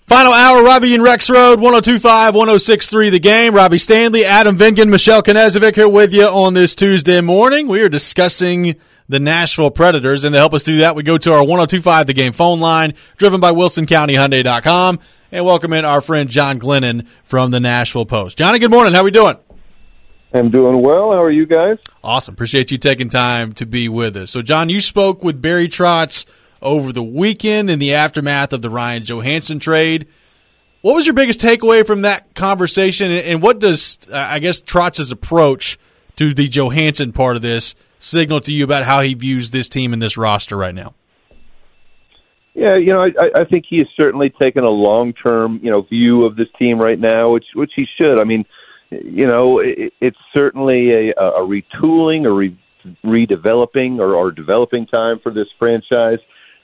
Final hour, Robbie and Rex Road, 102.5, 106.3 The Game. Robbie Stanley, Adam Vingan, Michelle Knezovic here with you on this Tuesday morning. We are discussing the Nashville Predators, and to help us do that, we go to our 102.5 The Game phone line, driven by WilsonCountyHyundai.com, and welcome in our friend John Glennon from the Nashville Post. Johnny, good morning. How we doing? I'm doing well. How are you guys? Awesome. Appreciate you taking time to be with us. So, John, you spoke with Barry Trotz over the weekend in the aftermath of the Ryan Johansen trade. What was your biggest takeaway from that conversation, and what does, I guess, Trotz's approach to the Johansen part of this signal to you about how he views this team and this roster right now? Yeah, I think he has certainly taken a long-term, view of this team right now, which he should. I mean, it's certainly a retooling or redeveloping or developing time for this franchise.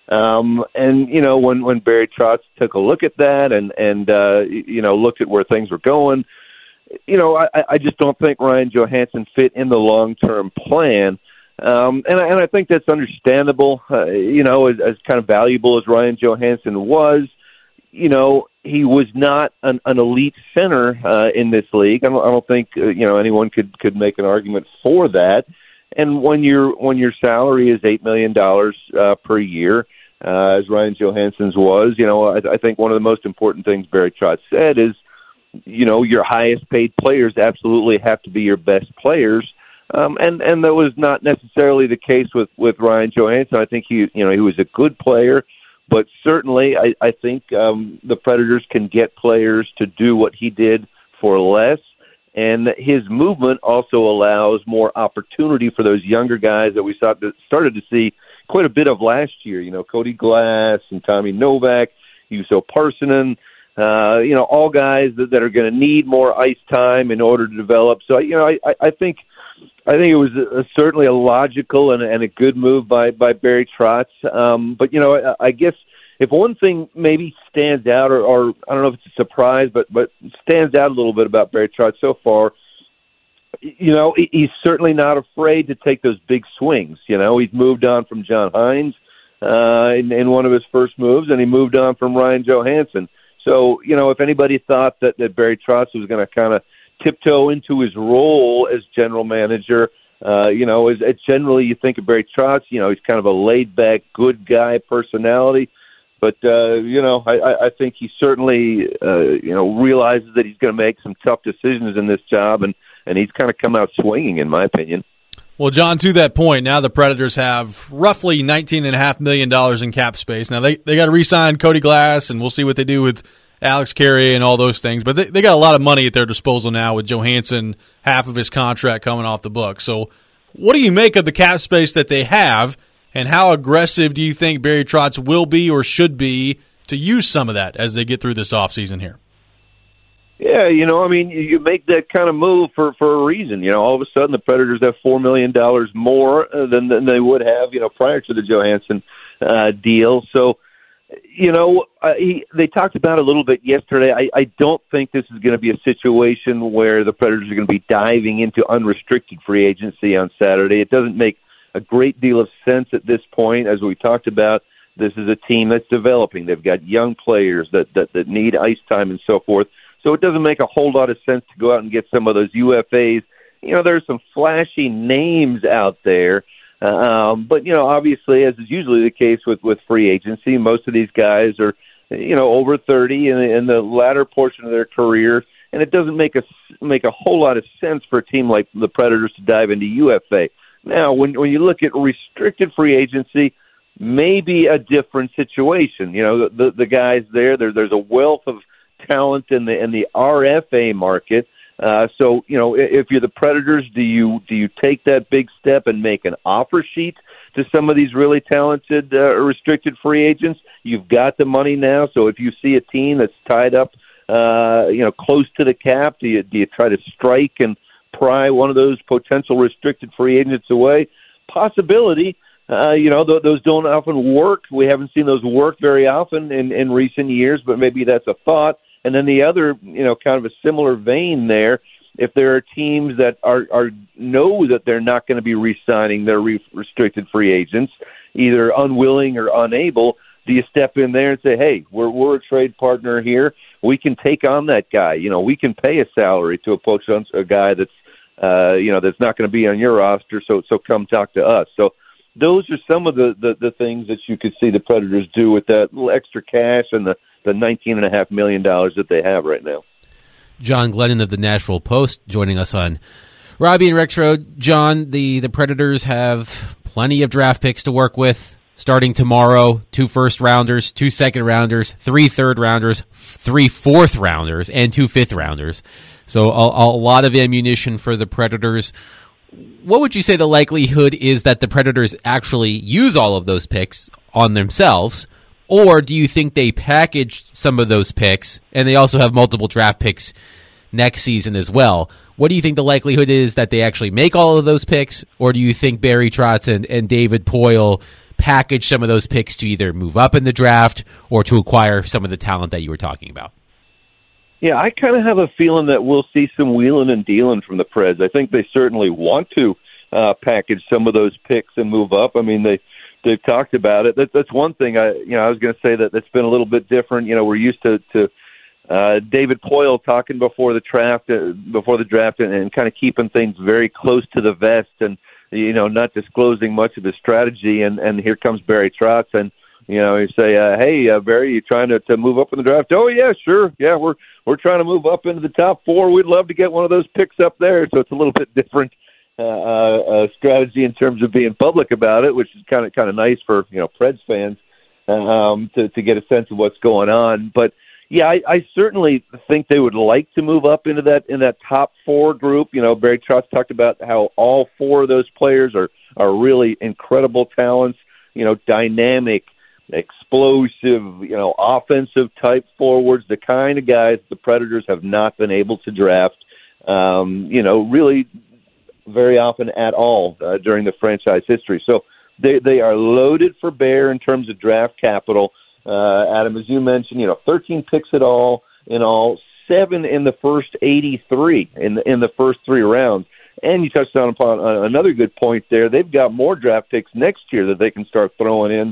When Barry Trotz took a look at that and looked at where things were going, I just don't think Ryan Johansen fit in the long-term plan. And I think that's understandable, as kind of valuable as Ryan Johansen was. He was not an elite center in this league. I don't think anyone could make an argument for that. And when your salary is $8 million per year, as Ryan Johansen's was, I think one of the most important things Barry Trotz said is, your highest paid players absolutely have to be your best players. And that was not necessarily the case with Ryan Johansen. I think he was a good player, but certainly I think the Predators can get players to do what he did for less. And his movement also allows more opportunity for those younger guys that we started to see quite a bit of last year. Cody Glass and Tommy Novak, Juuso Parssinen, all guys that are going to need more ice time in order to develop. So, I think it was certainly a logical and a good move by Barry Trotz. But I guess if one thing maybe stands out, or I don't know if it's a surprise, but stands out a little bit about Barry Trotz so far, he's certainly not afraid to take those big swings. He's moved on from John Hines in one of his first moves, and he moved on from Ryan Johansen. So, if anybody thought that Barry Trotz was going to kind of tiptoe into his role as general manager, as generally you think of Barry Trotz, he's kind of a laid-back, good guy personality. But, I think he certainly, realizes that he's going to make some tough decisions in this job, and he's kind of come out swinging, in my opinion. Well, John, to that point, now the Predators have roughly $19.5 million in cap space. Now, they got to re-sign Cody Glass, and we'll see what they do with Alex Carey and all those things. But they got a lot of money at their disposal now with Johansen, half of his contract coming off the book. So what do you make of the cap space that they have, and how aggressive do you think Barry Trotz will be or should be to use some of that as they get through this offseason here? Yeah, you make that kind of move for a reason. All of a sudden the Predators have $4 million more than they would have, prior to the Johansen deal. So, they talked about it a little bit yesterday. I don't think this is going to be a situation where the Predators are going to be diving into unrestricted free agency on Saturday. It doesn't make a great deal of sense at this point. As we talked about, this is a team that's developing. They've got young players that need ice time and so forth. So it doesn't make a whole lot of sense to go out and get some of those UFAs. There's some flashy names out there. But, obviously, as is usually the case with free agency, most of these guys are, over 30 in the latter portion of their career. And it doesn't make a whole lot of sense for a team like the Predators to dive into UFA. Now, when you look at restricted free agency, maybe a different situation. The guys there's a wealth of talent in the RFA market. So, if you're the Predators, do you take that big step and make an offer sheet to some of these really talented restricted free agents? You've got the money now, so if you see a team that's tied up, close to the cap, do you try to strike and pry one of those potential restricted free agents away? Possibility. Those don't often work. We haven't seen those work very often in recent years, but maybe that's a thought. And then the other, kind of a similar vein there, if there are teams that know that they're not going to be re-signing their restricted free agents, either unwilling or unable, do you step in there and say, hey, we're a trade partner here. We can take on that guy. We can pay a salary to poach a guy that's that's not going to be on your roster. So come talk to us. So those are some of the things that you could see the Predators do with that little extra cash and the $19.5 million that they have right now. John Glennon of the Nashville Post joining us on Robbie and Rexroad. John, the Predators have plenty of draft picks to work with. Starting tomorrow, 2 first-rounders, 2 second-rounders, 3 third-rounders, 3 fourth-rounders, and 2 fifth-rounders. So a lot of ammunition for the Predators. What would you say the likelihood is that the Predators actually use all of those picks on themselves? Or do you think they package some of those picks, and they also have multiple draft picks next season as well? What do you think the likelihood is that they actually make all of those picks? Or do you think Barry Trotz and David Poile package some of those picks to either move up in the draft or to acquire some of the talent that you were talking about? Yeah, I kind of have a feeling that we'll see some wheeling and dealing from the Preds. I think they certainly want to package some of those picks and move up. I mean, they've talked about it. That's one thing. I was going to say that's been a little bit different. We're used to David Poile talking before the draft and kind of keeping things very close to the vest and not disclosing much of his strategy. And here comes Barry Trotz, and you say, hey, Barry, you trying to move up in the draft? Oh yeah, sure, yeah, we're trying to move up into the top 4. We'd love to get one of those picks up there. So it's a little bit different strategy in terms of being public about it, which is kind of nice for Preds fans to get a sense of what's going on. But yeah, I certainly think they would like to move up into that top 4 group. Barry Trotz talked about how all 4 of those players are really incredible talents. Dynamic, explosive, offensive type forwards, the kind of guys the Predators have not been able to draft, really very often at all during the franchise history. So they are loaded for bear in terms of draft capital. Adam, as you mentioned, 13 picks in all, 7 in the first 83 in the first 3 rounds. And you touched upon another good point there. They've got more draft picks next year that they can start throwing in,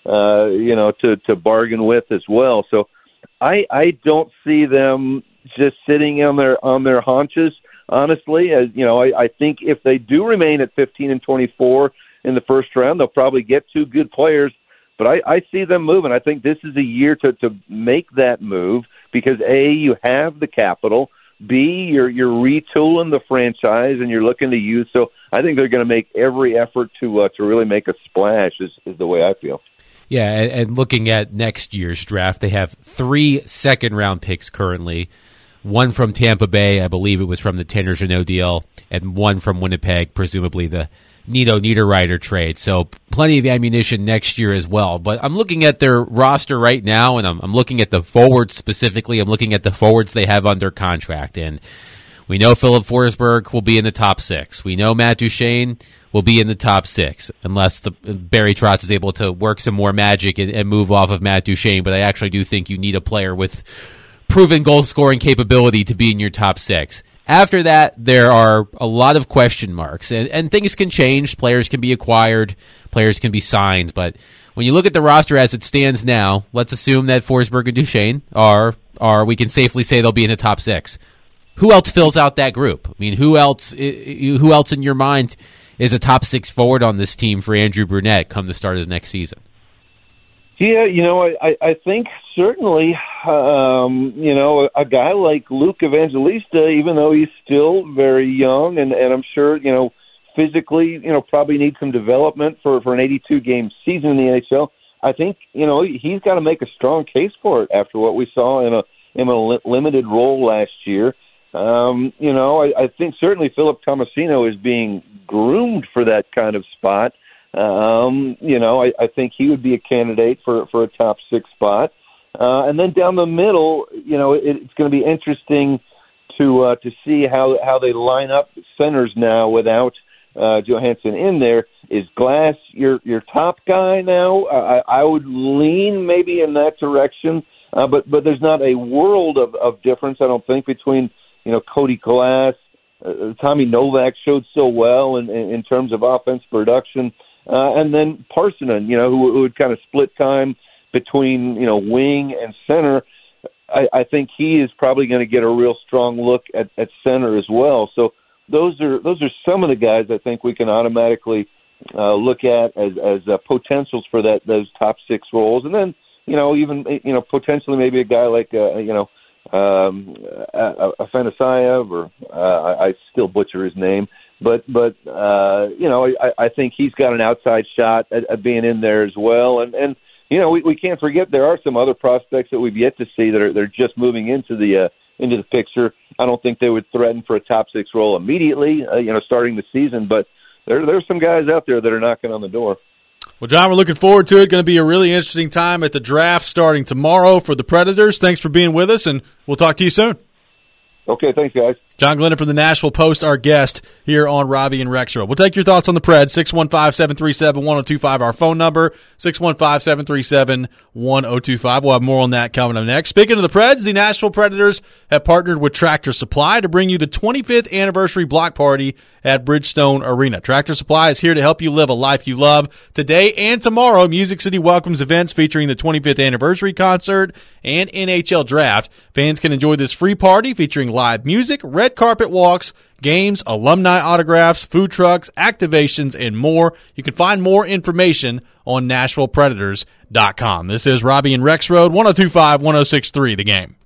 to bargain with as well. So I don't see them just sitting on their haunches. Honestly, I think if they do remain at 15 and 24 in the first round, they'll probably get 2 good players. But I see them moving. I think this is a year to make that move because A, you have the capital. B, you're retooling the franchise and you're looking to use. So I think they're going to make every effort to really make a splash. Is the way I feel. Yeah, and looking at next year's draft, they have 3 second-round picks currently. 1 from Tampa Bay, I believe it was from the Tanner Jeannot deal, and 1 from Winnipeg, presumably the Nito Niederreiter trade. So plenty of ammunition next year as well. But I'm looking at their roster right now, and I'm looking at the forwards specifically. I'm looking at the forwards they have under contract. And we know Philip Forsberg will be in the top 6. We know Matt Duchene will be in the top 6, unless Barry Trotz is able to work some more magic and move off of Matt Duchene. But I actually do think you need a player with proven goal-scoring capability to be in your top 6. After that, there are a lot of question marks, and things can change. Players can be acquired, players can be signed, but when you look at the roster as it stands now, let's assume that Forsberg and Duchene are we can safely say they'll be in the top 6. Who else fills out that group? I mean, who else in your mind is a top 6 forward on this team for Andrew Brunette come the start of the next season? Yeah, I think certainly, a guy like Luke Evangelista, even though he's still very young and I'm sure, physically, probably needs some development for an 82-game season in the NHL. I think, he's got to make a strong case for it after what we saw in a limited role last year. I think certainly Philip Tomasino is being groomed for that kind of spot. I think he would be a candidate for a top 6 spot. And then down the middle, it's going to be interesting to see how they line up centers now without Johansson in there. Is Glass your top guy now? I would lean maybe in that direction, but there's not a world of difference, I don't think, between Cody Glass. Tommy Novak showed so well in terms of offense production. And then Parssinen, who would kind of split time between wing and center, I think he is probably going to get a real strong look at center as well. So those are some of the guys I think we can automatically look at as potentials for those top 6 roles, and then even potentially maybe a guy like Afanasayev, or I still butcher his name, but I think he's got an outside shot at being in there as well, and we can't forget there are some other prospects that we've yet to see that they're just moving into the picture. I don't think they would threaten for a top 6 role immediately, starting the season, but there's some guys out there that are knocking on the door. Well, John, we're looking forward to it. Going to be a really interesting time at the draft starting tomorrow for the Predators. Thanks for being with us, and we'll talk to you soon. Okay, thanks, guys. John Glennon from the Nashville Post, our guest here on Robbie and Rex Show. We'll take your thoughts on the Preds, 615-737-1025, our phone number, 615-737-1025. We'll have more on that coming up next. Speaking of the Preds, the Nashville Predators have partnered with Tractor Supply to bring you the 25th anniversary block party at Bridgestone Arena. Tractor Supply is here to help you live a life you love. Today and tomorrow, Music City welcomes events featuring the 25th anniversary concert and NHL draft. Fans can enjoy this free party featuring live music, red carpet walks, games, alumni autographs, food trucks, activations, and more. You can find more information on NashvillePredators.com. This is Robbie and Rex Road, 102.5, 106.3 The Game.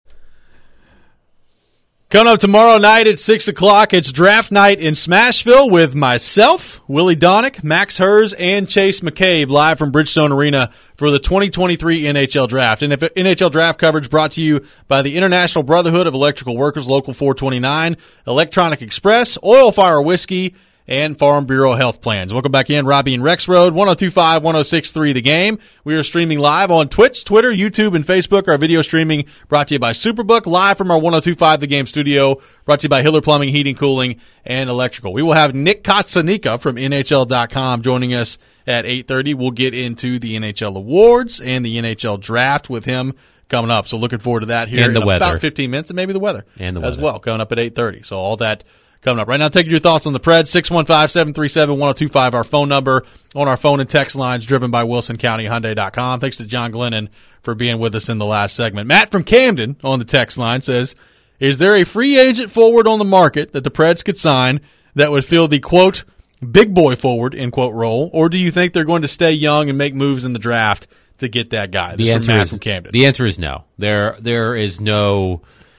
Coming up tomorrow night at 6 o'clock, it's draft night in Smashville with myself, Willie Donick, Max Hers, and Chase McCabe live from Bridgestone Arena for the 2023 NHL Draft. And if NHL Draft coverage brought to you by the International Brotherhood of Electrical Workers, Local 429, Electronic Express, Oil Fire Whiskey, and Farm Bureau Health Plans. Welcome back in, Robbie and Rex Road, 102.5, 106.3 The Game. We are streaming live on Twitch, Twitter, YouTube, and Facebook. Our video streaming brought to you by Superbook, live from our 102.5 The Game studio, brought to you by Hiller Plumbing, Heating, Cooling, and Electrical. We will have Nick Kotsanika from NHL.com joining us at 8:30. We'll get into the NHL awards and the NHL Draft with him coming up. So looking forward to that here in about 15 minutes, and maybe the weather and as well, coming up at 8:30. So all that coming up. Right now, taking your thoughts on the Preds, 615-737-1025, our phone number on our phone and text lines, driven by WilsonCountyHyundai.com. Thanks to John Glennon for being with us in the last segment. Matt from Camden on the text line says, is there a free agent forward on the market that the Preds could sign that would fill the, quote, big boy forward, end quote, role, or do you think they're going to stay young and make moves in the draft to get that guy? This is from Matt from Camden. The answer is no. There is no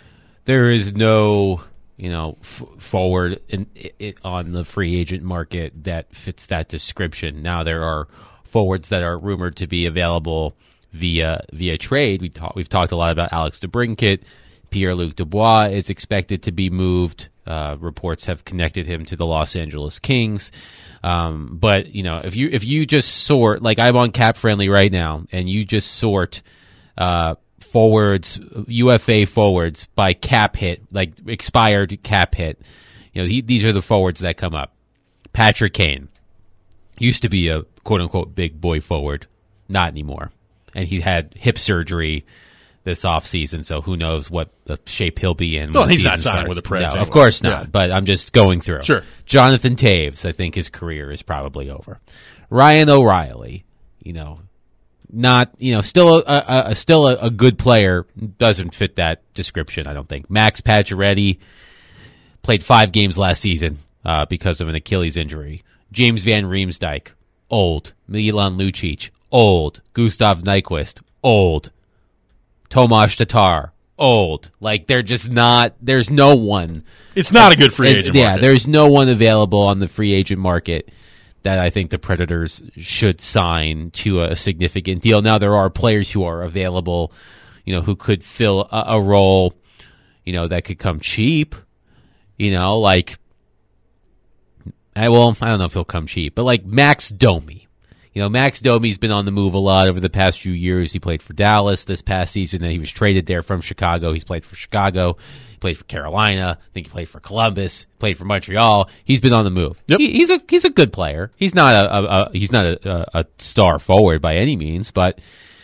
forward on the free agent market that fits that description. Now there are forwards that are rumored to be available via trade. We've talked a lot about Alex DeBrincat. Pierre-Luc Dubois is expected to be moved. Reports have connected him to the Los Angeles Kings. But if you just sort, like I'm on Cap Friendly right now, and you just sort forwards, UFA forwards by cap hit, like expired cap hit. These are the forwards that come up. Patrick Kane used to be a quote-unquote big boy forward, not anymore. And he had hip surgery this offseason, so who knows what the shape he'll be in. Well, he's not signing with the Preds. No, anyway. Of course not, Yeah. But I'm just going through. Sure. Jonathan Taves, I think his career is probably over. Ryan O'Reilly, still a good player, doesn't fit that description, I don't think. Max Pacioretty played 5 games last season because of an Achilles injury. James Van Riemsdyk, old. Milan Lucic, old. Gustav Nyquist, old. Tomas Tatar, old. Like, they're just not, there's no one. It's not a good free agent market. Yeah, there's no one available on the free agent market that I think the Predators should sign to a significant deal. Now, there are players who are available, who could fill a role, that could come cheap, like, I don't know if he'll come cheap, but like Max Domi. Max Domi's been on the move a lot over the past few years. He played for Dallas this past season, and he was traded there from Chicago. He's played for Chicago. He played for Carolina. I think he played for Columbus. Played for Montreal. He's been on the move. Yep. He's a good player. He's not a star forward by any means, but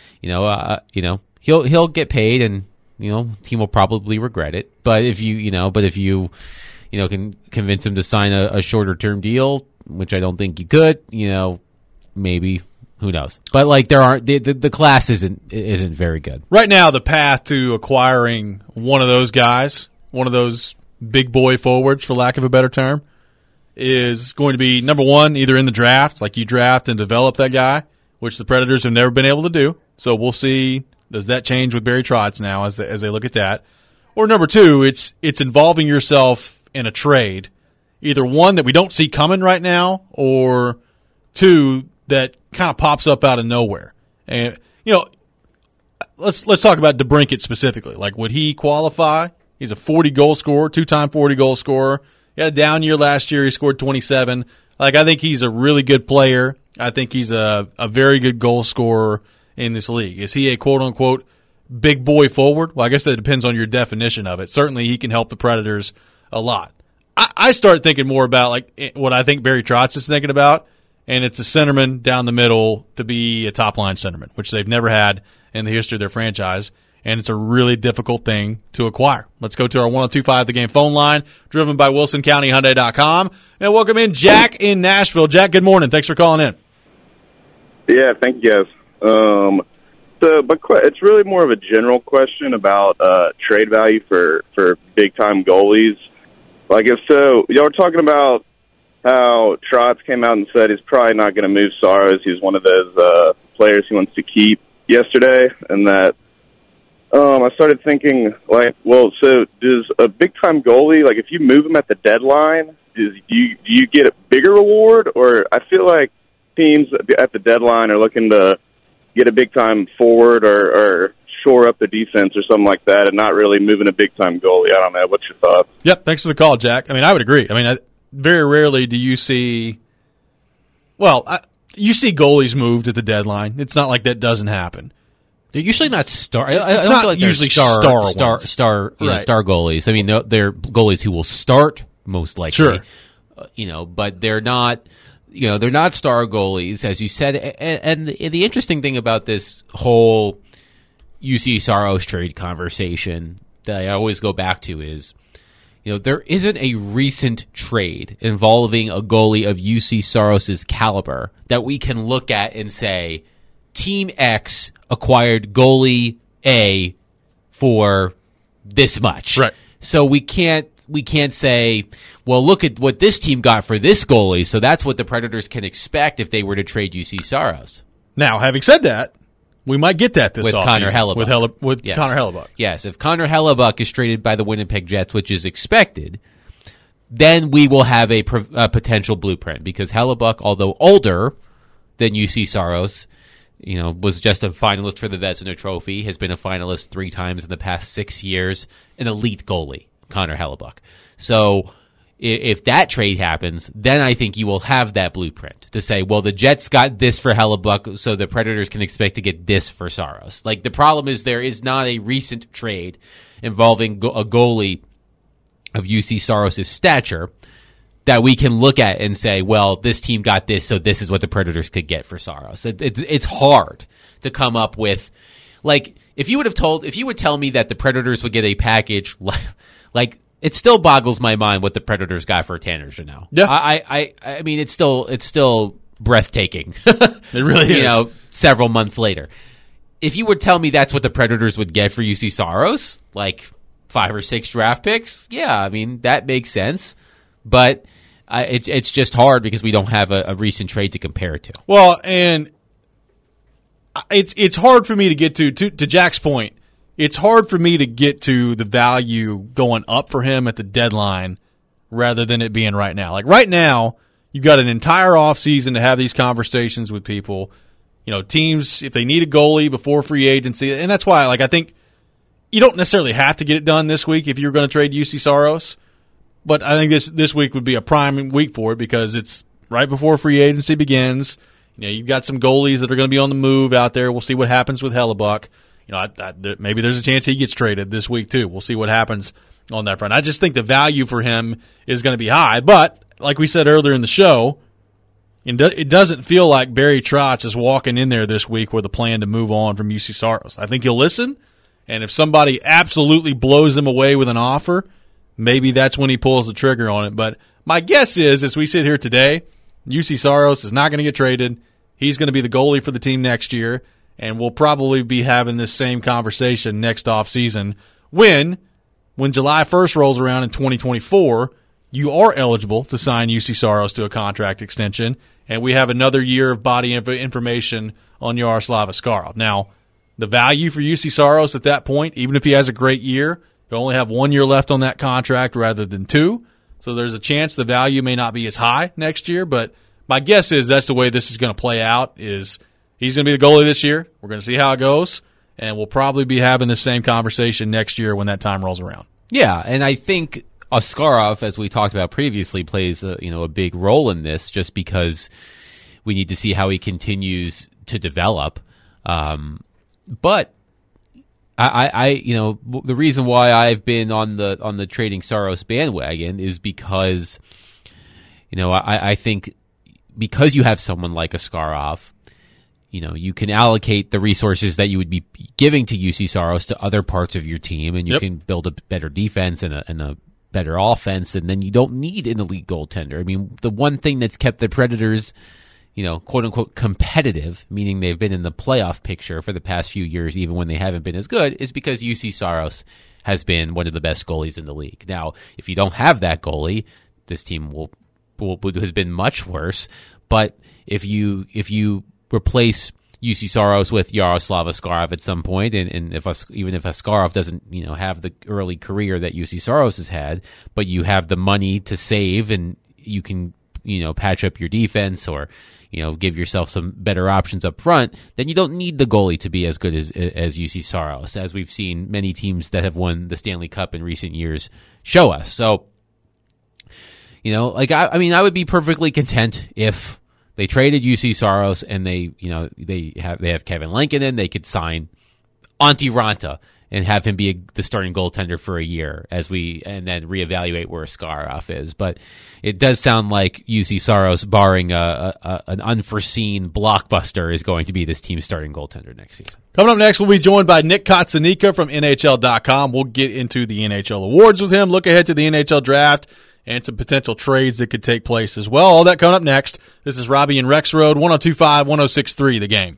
he'll get paid, and team will probably regret it. But if you can convince him to sign a shorter term deal, which I don't think you could, maybe Who knows? But like there aren't the class isn't very good right now. The path to acquiring one of those guys, one of those big boy forwards, for lack of a better term, is going to be number one, either in the draft, like you draft and develop that guy, which the Predators have never been able to do. So we'll see. Does that change with Barry Trotz now as they look at that? Or number two, it's involving yourself in a trade, either one that we don't see coming right now, or two that kind of pops up out of nowhere. And let's talk about DeBrincat specifically. Like, would he qualify? He's a 40-goal scorer, two-time 40-goal scorer. He had a down year last year. He scored 27. Like, I think he's a really good player. I think he's a very good goal scorer in this league. Is he a quote-unquote big boy forward? Well, I guess that depends on your definition of it. Certainly, he can help the Predators a lot. I start thinking more about like what I think Barry Trotz is thinking about, and it's a centerman down the middle to be a top-line centerman, which they've never had in the history of their franchise, and it's a really difficult thing to acquire. Let's go to our 1025 The Game phone line, driven by WilsonCountyHyundai.com, and welcome in Jack in Nashville. Jack, good morning. Thanks for calling in. Yeah, thank you, guys. But it's really more of a general question about trade value for big-time goalies. Like, if so, y'all were talking about how Trotz came out and said he's probably not going to move Saros. He's one of those players he wants to keep yesterday, and that I started thinking, like, well, so does a big-time goalie, like, if you move him at the deadline, do you get a bigger reward? Or I feel like teams at the deadline are looking to get a big-time forward or shore up the defense or something like that and not really moving a big-time goalie. I don't know. What's your thoughts? Yep, thanks for the call, Jack. I mean, I would agree. I mean, very rarely do you see – well, you see goalies moved at the deadline. It's not like that doesn't happen. They're usually not star. It's not like usually star goalies. I mean, they're goalies who will start most likely. Sure. But they're not. They're not star goalies, as you said. And the interesting thing about this whole UC Saros trade conversation that I always go back to is, there isn't a recent trade involving a goalie of UC Saros' caliber that we can look at and say, Team X acquired goalie A for this much. Right. So we can't say, well, look at what this team got for this goalie, so that's what the Predators can expect if they were to trade UC Saros. Now, having said that, we might get that this with offseason. Connor Hellebuyck. With yes. Connor Hellebuyck. Yes, if Connor Hellebuyck is traded by the Winnipeg Jets, which is expected, then we will have a potential blueprint, because Hellebuyck, although older than UC Saros, was just a finalist for the Vezina Trophy, has been a finalist 3 times in the past 6 years, an elite goalie, Connor Hellebuyck. So if that trade happens, then I think you will have that blueprint to say, well, the Jets got this for Hellebuyck, so the Predators can expect to get this for Saros. Like, the problem is there is not a recent trade involving a goalie of UC Saros' stature that we can look at and say, well, this team got this, so this is what the Predators could get for Saros. It's hard to come up with, like, if you would tell me that the Predators would get a package, like, it still boggles my mind what the Predators got for Tanner Janelle. Yeah. I mean, it's still breathtaking. It really is. Several months later. If you would tell me that's what the Predators would get for UC Saros, like 5 or 6 draft picks, yeah, I mean, that makes sense. But it's just hard because we don't have a recent trade to compare it to. Well, and it's hard for me to get to Jack's point. It's hard for me to get to the value going up for him at the deadline rather than it being right now. Like, right now, you've got an entire offseason to have these conversations with people. Teams, if they need a goalie before free agency, and that's why, like, I think you don't necessarily have to get it done this week if you're going to trade UC Saros. But I think this week would be a prime week for it because it's right before free agency begins. You've got some goalies that are going to be on the move out there. We'll see what happens with Hellebuyck. Maybe there's a chance he gets traded this week too. We'll see what happens on that front. I just think the value for him is going to be high. But like we said earlier in the show, it doesn't feel like Barry Trotz is walking in there this week with a plan to move on from UC Saros. I think he'll listen, and if somebody absolutely blows him away with an offer, maybe that's when he pulls the trigger on it. But my guess is, as we sit here today, UC Saros is not going to get traded. he's going to be the goalie for the team next year, and we'll probably be having this same conversation next offseason when July 1st rolls around in 2024, you are eligible to sign UC Saros to a contract extension, and we have another year of body information on Yaroslav Askarov. Now, the value for UC Saros at that point, even if he has a great year, you only have 1 year left on that contract rather than 2. So there's a chance the value may not be as high next year, but my guess is that's the way this is going to play out, is he's going to be the goalie this year. We're going to see how it goes, and we'll probably be having the same conversation next year when that time rolls around. Yeah, and I think Askarov, as we talked about previously, plays a big role in this just because we need to see how he continues to develop. But I the reason why I've been on the trading Saros bandwagon is because, I think because you have someone like Askarov, you can allocate the resources that you would be giving to UC Saros to other parts of your team, and you can build a better defense and a better offense, and then you don't need an elite goaltender. I mean, the one thing that's kept the Predators, quote unquote competitive, meaning they've been in the playoff picture for the past few years, even when they haven't been as good, is because UC Saros has been one of the best goalies in the league. Now, if you don't have that goalie, this team has been much worse. But if you replace UC Saros with Yaroslav Askarov at some point, and even if Askarov doesn't have the early career that UC Saros has had, but you have the money to save and you can patch up your defense or give yourself some better options up front, then you don't need the goalie to be as good as UC Saros, as we've seen many teams that have won the Stanley Cup in recent years show us. So I would be perfectly content if they traded UC Saros and they have Kevin Lankinen. They could sign Antti Raanta and have him be the starting goaltender for a year and then reevaluate where Askarov is. But it does sound like UC Saros, barring an unforeseen blockbuster, is going to be this team's starting goaltender next season. Coming up next, we'll be joined by Nick Kotsanika from NHL.com. We'll get into the NHL awards with him, look ahead to the NHL draft, and some potential trades that could take place as well. All that coming up next. This is Robbie and Rexroad, 102.5, 106.3, The Game.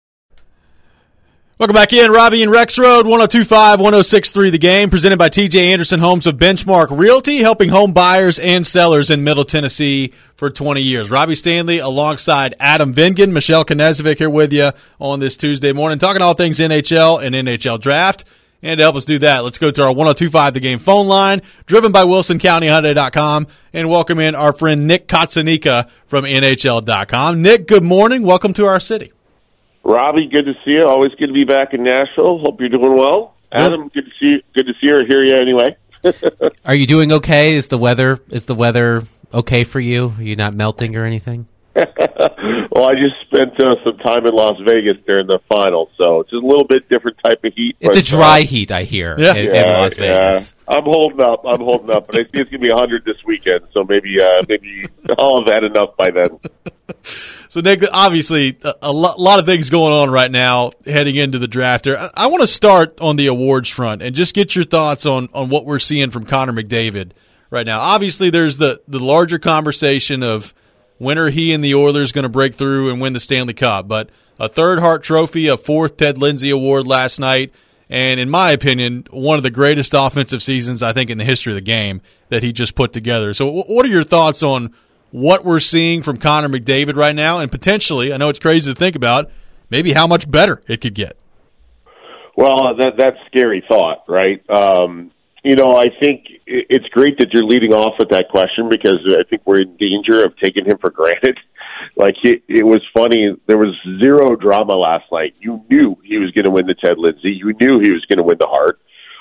Welcome back in. Robbie and Rexroad, 102.5, 106.3, The Game, presented by TJ Anderson Homes of Benchmark Realty, helping home buyers and sellers in Middle Tennessee for 20 years. Robbie Stanley alongside Adam Vingan, Michelle Knezovic here with you on this Tuesday morning, talking all things NHL and NHL draft. And to help us do that, let's go to our 102.5 The Game phone line, driven by WilsonCountyHyundai.com, and welcome in our friend Nick Kotsanika from NHL.com. Nick, good morning. Welcome to our city. Robbie, good to see you. Always good to be back in Nashville. Hope you're doing well. Adam, good to see you. Good to see you or hear you anyway. Are you doing okay? Is the weather okay for you? Are you not melting or anything? Well, I just spent some time in Las Vegas during the finals, so it's just a little bit different type of heat. It's a dry heat, I hear, in Las Vegas. I'm holding up, but I think it's going to be 100 this weekend, so maybe I'll have had enough by then. So, Nick, obviously a lot of things going on right now heading into the draft here. I want to start on the awards front and just get your thoughts on what we're seeing from Connor McDavid right now. Obviously, there's the larger conversation of when are he and the Oilers going to break through and win the Stanley Cup? But a third Hart Trophy, a fourth Ted Lindsay Award last night, and in my opinion, one of the greatest offensive seasons, I think, in the history of the game that he just put together. So what are your thoughts on what we're seeing from Connor McDavid right now, and potentially, I know it's crazy to think about, maybe how much better it could get? Well, that's a scary thought, right? I think it's great that you're leading off with that question because I think we're in danger of taking him for granted. It was funny. There was zero drama last night. You knew he was going to win the Ted Lindsay. You knew he was going to win the Hart.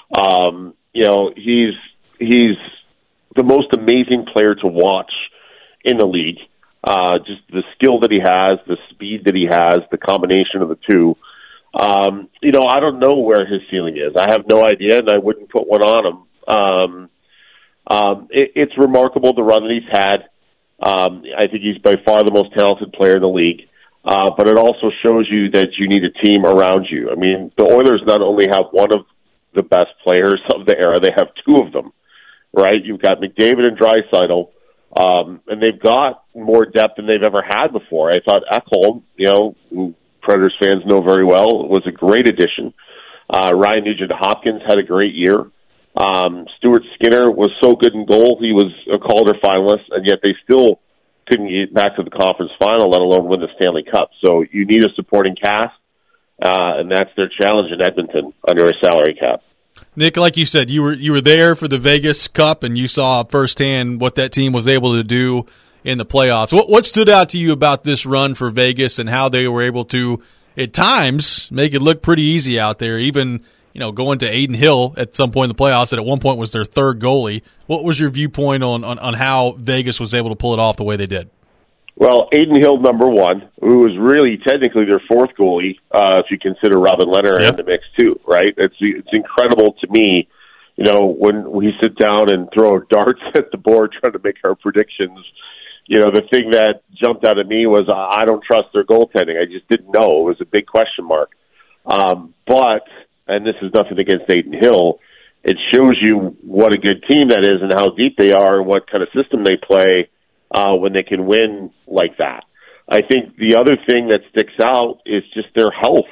He's the most amazing player to watch in the league. Just the skill that he has, the speed that he has, the combination of the two. I don't know where his ceiling is. I have no idea, and I wouldn't put one on him. It's remarkable the run that he's had. I think he's by far the most talented player in the league. But it also shows you that you need a team around you. I mean, the Oilers not only have one of the best players of the era, they have two of them, right? You've got McDavid and Draisaitl, and they've got more depth than they've ever had before. I thought Ekholm, who Predators fans know very well, was a great addition. Ryan Nugent-Hopkins had a great year. Stuart Skinner was so good in goal. He was a Calder finalist, and yet they still couldn't get back to the conference final, let alone win the Stanley Cup. So you need a supporting cast, and that's their challenge in Edmonton under a salary cap. Nick, like you said, you were there for the Vegas Cup, and you saw firsthand what that team was able to do in the playoffs. What stood out to you about this run for Vegas and how they were able to, at times, make it look pretty easy out there, even going to Adin Hill at some point in the playoffs that at one point was their third goalie. What was your viewpoint on how Vegas was able to pull it off the way they did? Well, Adin Hill, number one, who was really technically their fourth goalie, if you consider Robin Lehner in the mix too, right? It's incredible to me, when we sit down and throw darts at the board trying to make our predictions. The thing that jumped out at me was I don't trust their goaltending. I just didn't know. It was a big question mark. But, and this is nothing against Adin Hill, it shows you what a good team that is and how deep they are and what kind of system they play when they can win like that. I think the other thing that sticks out is just their health.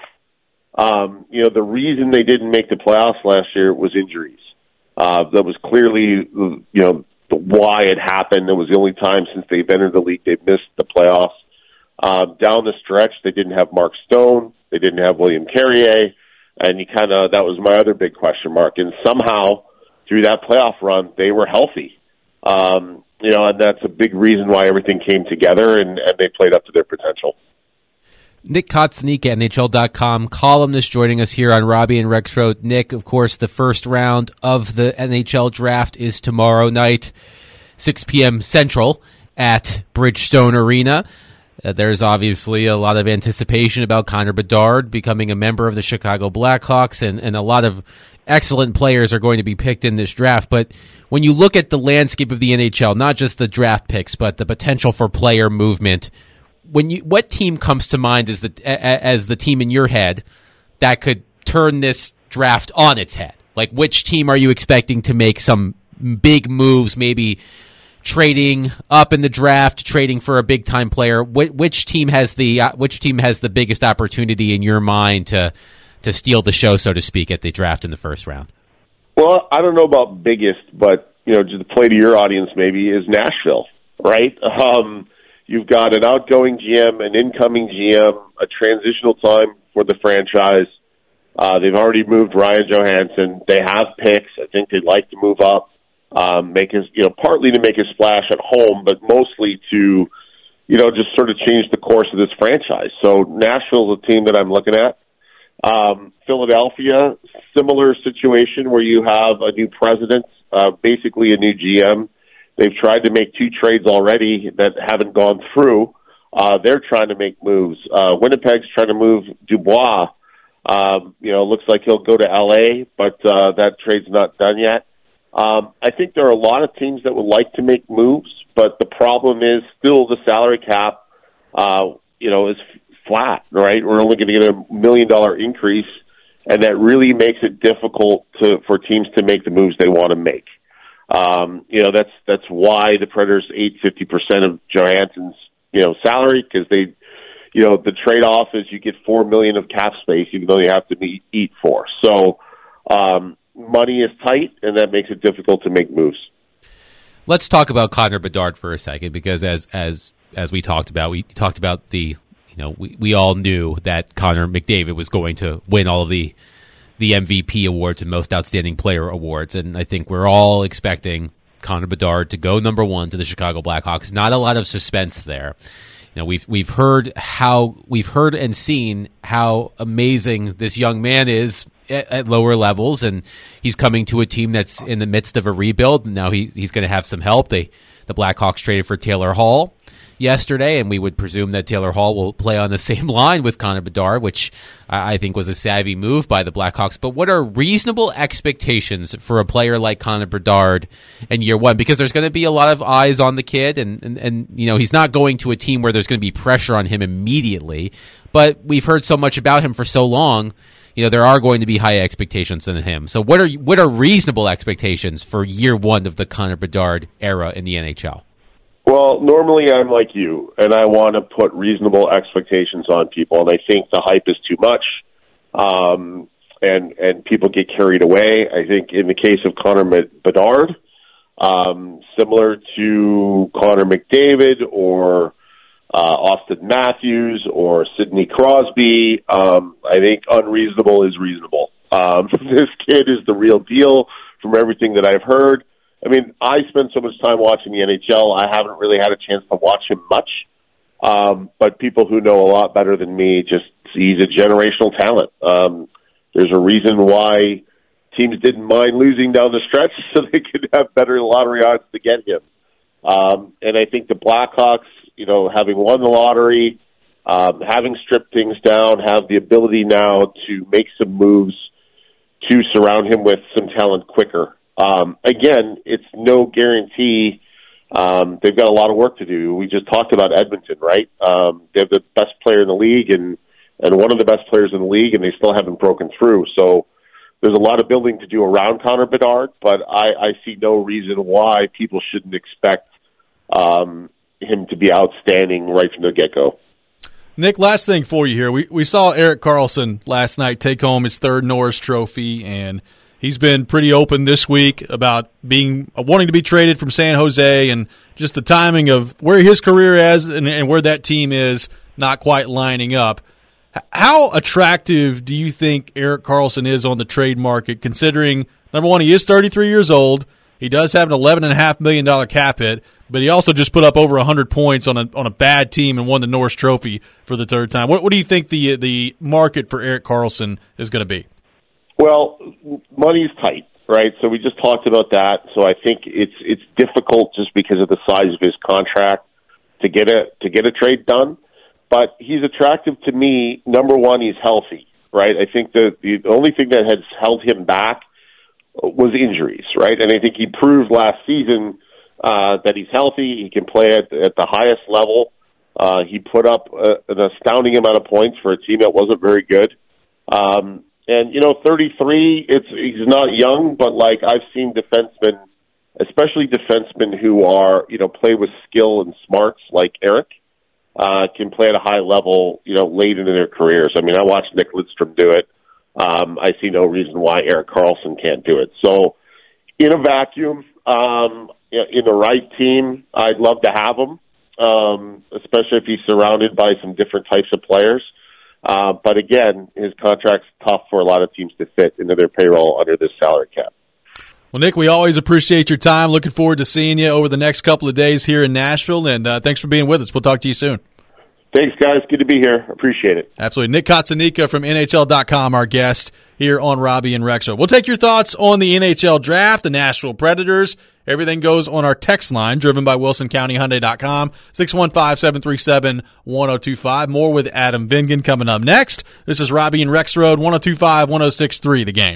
The reason they didn't make the playoffs last year was injuries. That was clearly, why it happened. It was the only time since they've entered the league they've missed the playoffs. Down the stretch, they didn't have Mark Stone. They didn't have William Carrier. And that was my other big question mark. And somehow, through that playoff run, they were healthy. And that's a big reason why everything came together and they played up to their potential. Nick Kotzenik, NHL.com, columnist, joining us here on Robbie and Rexroad. Nick, of course, the first round of the NHL draft is tomorrow night, 6 p.m. Central at Bridgestone Arena. There's obviously a lot of anticipation about Connor Bedard becoming a member of the Chicago Blackhawks, and a lot of excellent players are going to be picked in this draft. But when you look at the landscape of the NHL, not just the draft picks, but the potential for player movement, what team comes to mind as the team in your head that could turn this draft on its head? Like, which team are you expecting to make some big moves, maybe trading up in the draft, trading for a big time player? Which team has the biggest opportunity in your mind to steal the show, so to speak, at the draft in the first round? Well, I don't know about biggest, but just to play to your audience maybe is Nashville, right? You've got an outgoing GM, an incoming GM, a transitional time for the franchise. They've already moved Ryan Johansson. They have picks. I think they'd like to move up, partly to make a splash at home, but mostly to, just sort of change the course of this franchise. So Nashville's a team that I'm looking at. Philadelphia, similar situation where you have a new president, basically a new GM. They've tried to make 2 trades already that haven't gone through. They're trying to make moves. Winnipeg's trying to move Dubois. Looks like he'll go to LA, but that trade's not done yet. I think there are a lot of teams that would like to make moves, but the problem is still the salary cap, is flat, right? We're only going to get $1 million increase, and that really makes it difficult for teams to make the moves they want to make. That's why the Predators ate 50% of Johansson's, salary, because they, the trade-off is you get $4 million of cap space, even though you have to eat $4 million. So, money is tight, and that makes it difficult to make moves. Let's talk about Connor Bedard for a second, because as we talked about the, we all knew that Connor McDavid was going to win all of the MVP awards and most outstanding player awards, and I think we're all expecting Connor Bedard to go number 1 to the Chicago Blackhawks. Not a lot of suspense there. We've heard and seen how amazing this young man is at lower levels, and he's coming to a team that's in the midst of a rebuild. Now he's going to have some help. The Blackhawks traded for Taylor Hall yesterday, and we would presume that Taylor Hall will play on the same line with Connor Bedard, which I think was a savvy move by the Blackhawks. But what are reasonable expectations for a player like Connor Bedard in year 1? Because there's going to be a lot of eyes on the kid, and he's not going to a team where there's going to be pressure on him immediately. But we've heard so much about him for so long. There are going to be high expectations in him. So what are reasonable expectations for year 1 of the Connor Bedard era in the NHL? Well, normally I'm like you, and I want to put reasonable expectations on people, and I think the hype is too much, and people get carried away. I think in the case of Connor Bedard, similar to Connor McDavid or Austin Matthews or Sidney Crosby, I think unreasonable is reasonable. This kid is the real deal from everything that I've heard. I mean, I spend so much time watching the NHL, I haven't really had a chance to watch him much. But people who know a lot better than me, he's a generational talent. There's a reason why teams didn't mind losing down the stretch so they could have better lottery odds to get him. And I think the Blackhawks, having won the lottery, having stripped things down, have the ability now to make some moves to surround him with some talent quicker. Again, it's no guarantee. They've got a lot of work to do. We just talked about Edmonton, right? They have the best player in the league and one of the best players in the league, and they still haven't broken through. So there's a lot of building to do around Connor Bedard, but I see no reason why people shouldn't expect him to be outstanding right from the get-go. Nick, last thing for you here. We saw Erik Karlsson last night take home his third Norris Trophy, and he's been pretty open this week about wanting to be traded from San Jose and just the timing of where his career is and where that team is not quite lining up. How attractive do you think Erik Karlsson is on the trade market, considering, number one, he is 33 years old, he does have an $11.5 million cap hit, but he also just put up over 100 points on a bad team and won the Norris Trophy for the third time. What do you think the market for Erik Karlsson is going to be? Well, money's tight, right? So we just talked about that. So I think it's difficult just because of the size of his contract to get a trade done. But he's attractive to me. Number one, he's healthy, right? I think the only thing that has held him back was injuries, right? And I think he proved last season that he's healthy. He can play at the highest level. He put up an astounding amount of points for a team that wasn't very good. And 33, he's not young, but I've seen defensemen, especially defensemen who are, play with skill and smarts like Erik, can play at a high level, late into their careers. I mean, I watched Nick Lidstrom do it. I see no reason why Erik Karlsson can't do it. So in a vacuum, in the right team, I'd love to have him, especially if he's surrounded by some different types of players. But again, his contract's tough for a lot of teams to fit into their payroll under this salary cap. Well, Nick, we always appreciate your time. Looking forward to seeing you over the next couple of days here in Nashville, and thanks for being with us. We'll talk to you soon. Thanks, guys. Good to be here. Appreciate it. Absolutely. Nick Kotsanika from NHL.com, our guest here on Robbie and Rex Show. We'll take your thoughts on the NHL draft, the Nashville Predators. Everything goes on our text line, driven by WilsonCountyHyundai.com, 615-737-1025. More with Adam Vingan coming up next. This is Robbie and Rex Road, 102.5-106.3 The Game.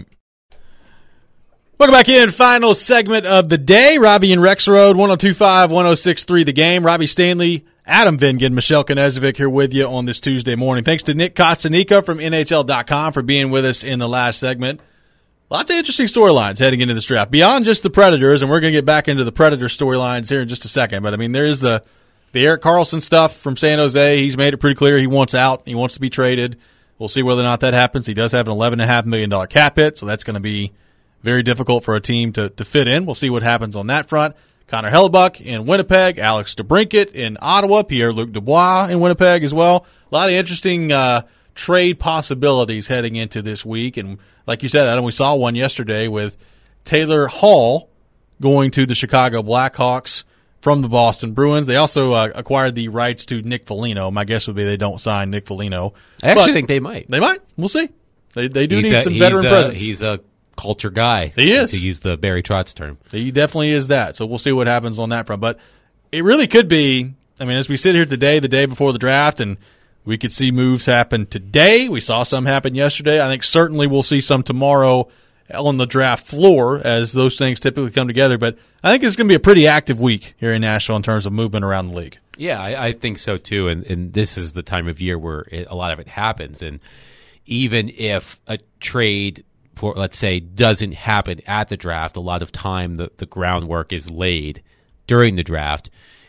Welcome back in. Final segment of the day. Robbie and Rex Road, 102.5-106.3 The Game. Robbie Stanley, Adam Vingan, Michelle Knezovic here with you on this Tuesday morning. Thanks to Nick Kotsanika from NHL.com for being with us in the last segment. Lots of interesting storylines heading into this draft. Beyond just the Predators, and we're going to get back into the Predator storylines here in just a second. But, I mean, there is the Erik Karlsson stuff from San Jose. He's made it pretty clear he wants out. He wants to be traded. We'll see whether or not that happens. He does have an $11.5 million cap hit, so that's going to be very difficult for a team to fit in. We'll see what happens on that front. Connor Hellebuyck in Winnipeg, Alex DeBrincat in Ottawa, Pierre-Luc Dubois in Winnipeg as well. A lot of interesting trade possibilities heading into this week. And like you said, Adam, we saw one yesterday with Taylor Hall going to the Chicago Blackhawks from the Boston Bruins. They also acquired the rights to Nick Foligno. My guess would be they don't sign Nick Foligno. I actually think they might. They might. We'll see. They do need some veteran presence. He's a culture guy. He is. To use the Barry Trotz term. He definitely is that. So we'll see what happens on that front. But it really could be, I mean, as we sit here today, the day before the draft, and we could see moves happen today. We saw some happen yesterday. I think certainly we'll see some tomorrow on the draft floor as those things typically come together. But I think it's going to be a pretty active week here in Nashville in terms of movement around the league. Yeah, I think so too. And this is the time of year where a lot of it happens. And even if a trade for, let's say, doesn't happen at the draft, a lot of time the groundwork is laid during the draft.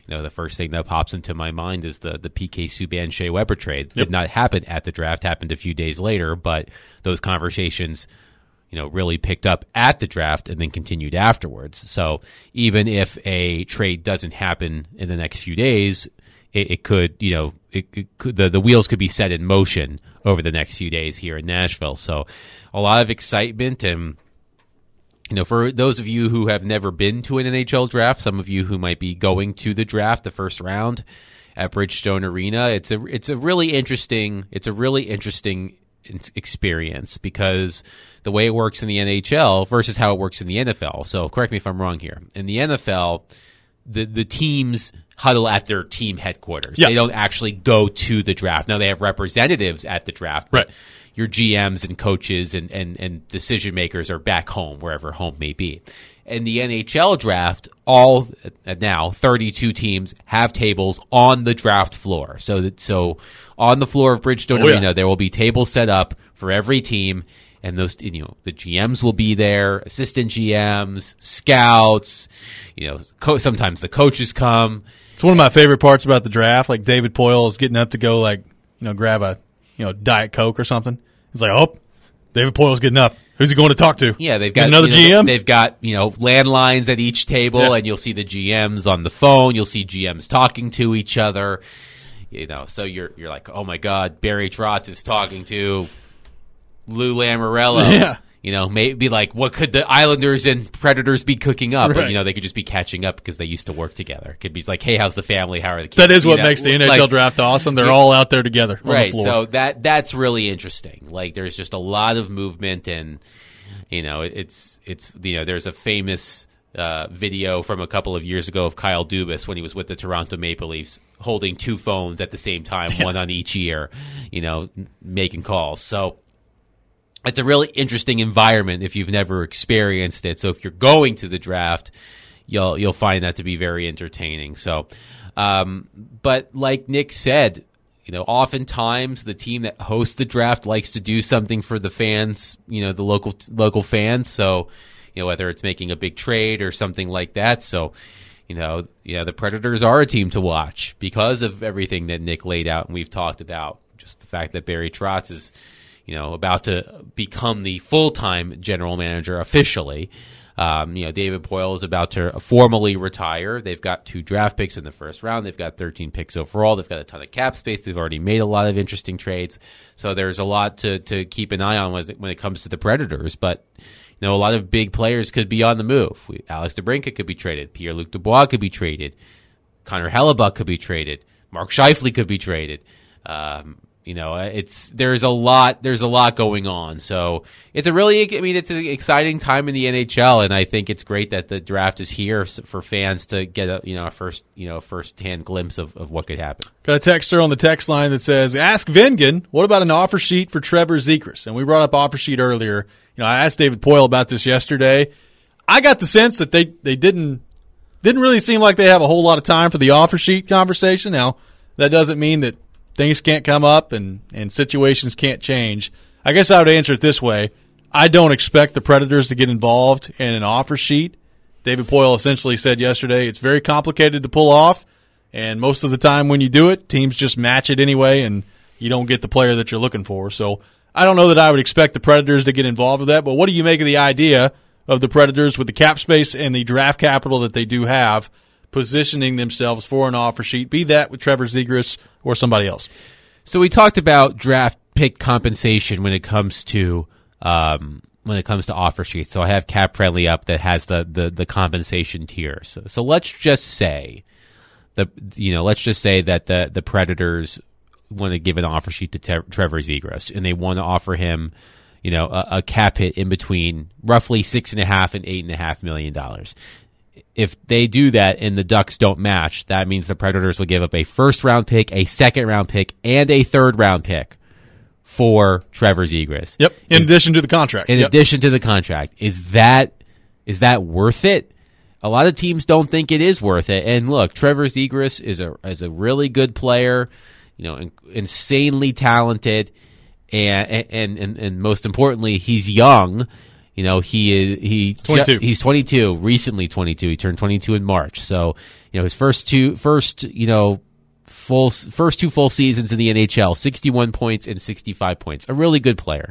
The first thing that pops into my mind is the PK Subban Shea Weber trade. Did not happen at the draft, happened a few days later, but those conversations, really picked up at the draft and then continued afterwards. So even if a trade doesn't happen in the next few days, it could, the wheels could be set in motion over the next few days here in Nashville. So a lot of excitement. And, for those of you who have never been to an NHL draft, some of you who might be going to the draft, the first round at Bridgestone Arena, it's a really interesting experience, because the way it works in the NHL versus how it works in the NFL. So correct me if I'm wrong here. In the NFL, the teams huddle at their team headquarters. Yeah. They don't actually go to the draft. Now, they have representatives at the draft, but right. Your GMs and coaches and decision makers are back home, wherever home may be. In the NHL draft, all now 32 teams have tables on the draft floor. So on the floor of Bridgestone Arena, there will be tables set up for every team, and those, the GMs will be there, assistant GMs, scouts, sometimes the coaches come. It's one of my favorite parts about the draft. Like David Poile is getting up to go, grab a, Diet Coke or something. He's like, oh, David Poile's getting up. Who's he going to talk to? Yeah, they've got another GM. They've got landlines at each table, and you'll see the GMs on the phone. You'll see GMs talking to each other. So you're like, oh my God, Barry Trotz is talking to Lou Lamoriello. Yeah. Maybe like, what could the Islanders and Predators be cooking up? Right. But, they could just be catching up because they used to work together. It could be like, hey, how's the family? How are the kids? That is what makes the NHL draft awesome. They're all out there together on the floor. So that's really interesting. Like, there's just a lot of movement, and it's there's a famous video from a couple of years ago of Kyle Dubas when he was with the Toronto Maple Leafs, holding two phones at the same time, one on each ear, making calls. So it's a really interesting environment if you've never experienced it. So if you're going to the draft, you'll find that to be very entertaining. So, but like Nick said, oftentimes the team that hosts the draft likes to do something for the fans, the local fans. So, whether it's making a big trade or something like that. So, the Predators are a team to watch because of everything that Nick laid out and we've talked about. Just the fact that Barry Trotz is, about to become the full-time general manager officially. David Poile is about to formally retire. They've got 2 draft picks in the first round. They've got 13 picks overall. They've got a ton of cap space. They've already made a lot of interesting trades. So there's a lot to keep an eye on when it comes to the Predators. But, a lot of big players could be on the move. Alex DeBrincat could be traded. Pierre-Luc Dubois could be traded. Connor Hellebuck could be traded. Mark Scheifele could be traded. There's a lot going on. So it's it's an exciting time in the NHL, and I think it's great that the draft is here for fans to get a first-hand glimpse of what could happen. Got a texter on the text line that says, ask Vengen, what about an offer sheet for Trevor Zegras? And we brought up offer sheet earlier. I asked David Poile about this yesterday. I got the sense that they didn't really seem like they have a whole lot of time for the offer sheet conversation. Now, that doesn't mean that things can't come up and situations can't change. I guess I would answer it this way. I don't expect the Predators to get involved in an offer sheet. David Poile essentially said yesterday it's very complicated to pull off, and most of the time when you do it, teams just match it anyway, and you don't get the player that you're looking for. So I don't know that I would expect the Predators to get involved with that, but what do you make of the idea of the Predators with the cap space and the draft capital that they do have positioning themselves for an offer sheet, be that with Trevor Zegras or somebody else? So we talked about draft pick compensation when it comes to offer sheets. So I have Cap Friendly up that has the compensation tier. So let's just say that the Predators want to give an offer sheet to Trevor Zegras, and they want to offer him, a cap hit in between roughly $6.5 and $8.5 million. If they do that and the Ducks don't match, that means the Predators will give up a first-round pick, a second-round pick, and a third-round pick for Trevor Zegras. Yep. In addition to the contract. In addition to the contract. Is that worth it? A lot of teams don't think it is worth it. And look, Trevor Zegras is a really good player, insanely talented, and most importantly, he's young. he's 22. He's 22, recently 22. He turned 22 in March. So, his first two full seasons in the NHL, 61 points and 65 points. A really good player.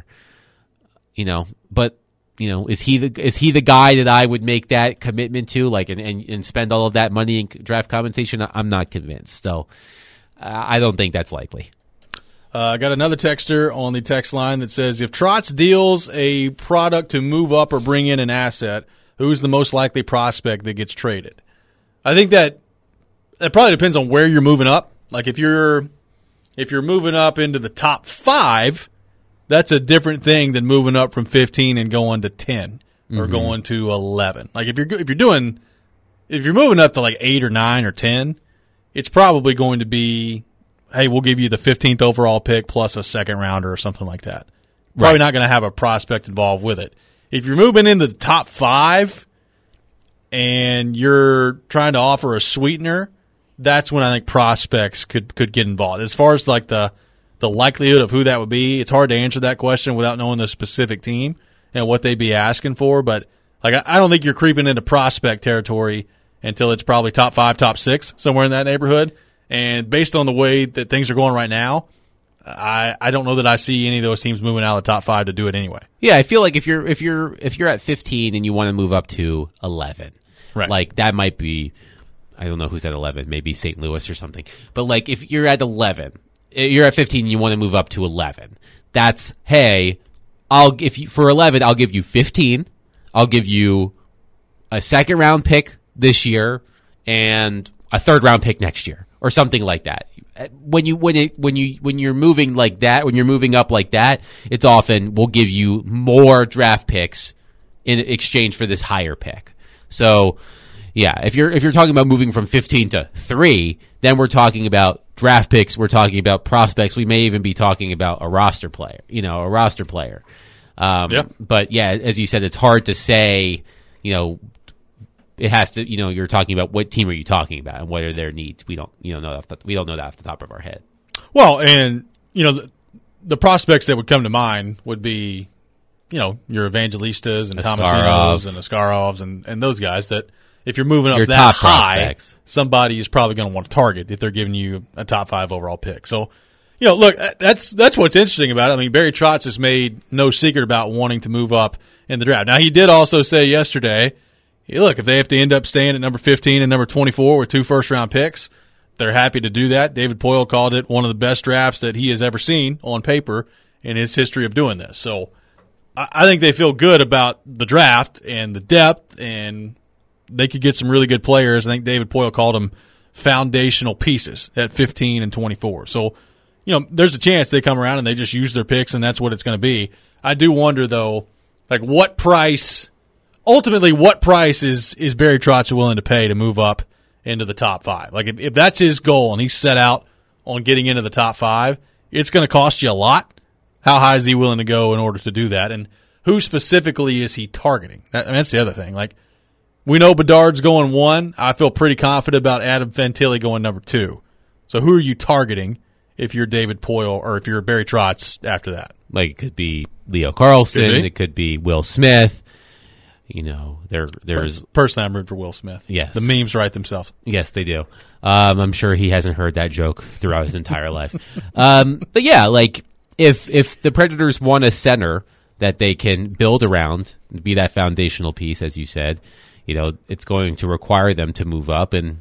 But is he the guy that I would make that commitment to, like, and spend all of that money in draft compensation? I'm not convinced. So I don't think that's likely. I got another texter on the text line that says, if Trotz deals a product to move up or bring in an asset, who's the most likely prospect that gets traded? I think that probably depends on where you're moving up. Like if you're moving up into the top 5, that's a different thing than moving up from 15 and going to 10 or going to 11. Like if you're moving up to like 8 or 9 or 10, it's probably going to be, hey, we'll give you the 15th overall pick plus a second rounder or something like that. Probably not going to have a prospect involved with it. If you're moving into the top 5 and you're trying to offer a sweetener, that's when I think prospects could get involved. As far as like the likelihood of who that would be, it's hard to answer that question without knowing the specific team and what they'd be asking for. But like, I don't think you're creeping into prospect territory until it's probably top 5, top 6, somewhere in that neighborhood. And based on the way that things are going right now, I don't know that I see any of those teams moving out of the top 5 to do it anyway. Yeah, I feel like if you're at 15 and you want to move up to 11, right? Like that might be, I don't know who's at 11, maybe St. Louis or something. But like if you're at 11. You're at 15 and you want to move up to 11. That's, hey, for 11, I'll give you 15. I'll give you a second round pick this year and a third round pick next year or something like that. When you're moving like that, when you're moving up like that, it's often we'll give you more draft picks in exchange for this higher pick. So, yeah, if you're talking about moving from 15 to 3, then we're talking about draft picks, we're talking about prospects, we may even be talking about a roster player. But yeah, as you said, it's hard to say, it has to, you're talking about what team are you talking about and what are their needs. We don't know that off the top of our head. Well, and the prospects that would come to mind would be, your Evangelistas and Tomasinos and Askarovs and those guys that, if you're moving up your that top high, prospects, somebody is probably going to want to target if they're giving you a top 5 overall pick. So, look, that's what's interesting about it. I mean, Barry Trotz has made no secret about wanting to move up in the draft. Now, he did also say yesterday, hey, look, if they have to end up staying at number 15 and number 24 with 2 first-round picks, they're happy to do that. David Poile called it one of the best drafts that he has ever seen on paper in his history of doing this. So, I think they feel good about the draft and the depth, and they could get some really good players. I think David Poile called them foundational pieces at 15 and 24. So, there's a chance they come around and they just use their picks, and that's what it's going to be. I do wonder, though, like what price is Barry Trotz willing to pay to move up into the top 5? Like if that's his goal and he's set out on getting into the top 5, it's going to cost you a lot. How high is he willing to go in order to do that? And who specifically is he targeting? That's the other thing. Like, we know Bedard's going 1. I feel pretty confident about Adam Fantilli going number 2. So who are you targeting if you're David Poile or if you're Barry Trotz after that? Like, it could be Leo Carlson. It could be Will Smith. There's personally, I'm rooting for Will Smith. Yes, the memes write themselves. Yes, they do. I'm sure he hasn't heard that joke throughout his entire life. But yeah, like if the Predators want a center that they can build around, be that foundational piece, as you said, it's going to require them to move up. And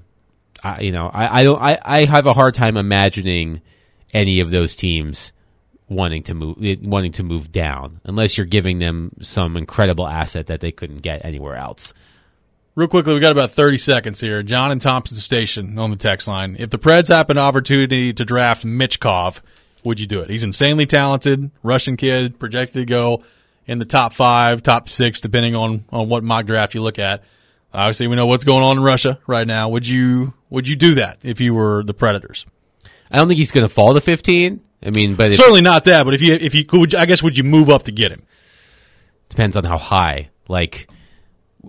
I have a hard time imagining any of those teams wanting to move down unless you're giving them some incredible asset that they couldn't get anywhere else. Real quickly, we got about 30 seconds here. John in Thompson Station on the text line. If the Preds have an opportunity to draft Michkov, would you do it? He's insanely talented, Russian kid, projected to go in the top 5, top 6, depending on what mock draft you look at. Obviously, we know what's going on in Russia right now. Would you do that if you were the Predators? I don't think he's going to fall to 15. I mean, but certainly not that. But if you could, I guess, would you move up to get him? Depends on how high. Like,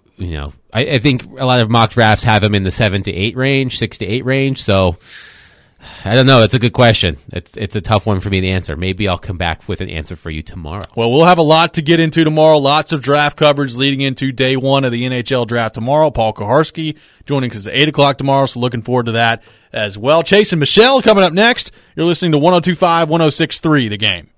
I think a lot of mock drafts have him in the 7 to 8 range, 6 to 8 range. So I don't know. It's a good question. It's a tough one for me to answer. Maybe I'll come back with an answer for you tomorrow. Well, we'll have a lot to get into tomorrow. Lots of draft coverage leading into day one of the NHL draft tomorrow. Paul Kuharsky joining us at 8 o'clock tomorrow, so looking forward to that as well. Chase and Michelle coming up next. You're listening to 102.5, 106.3 The Game.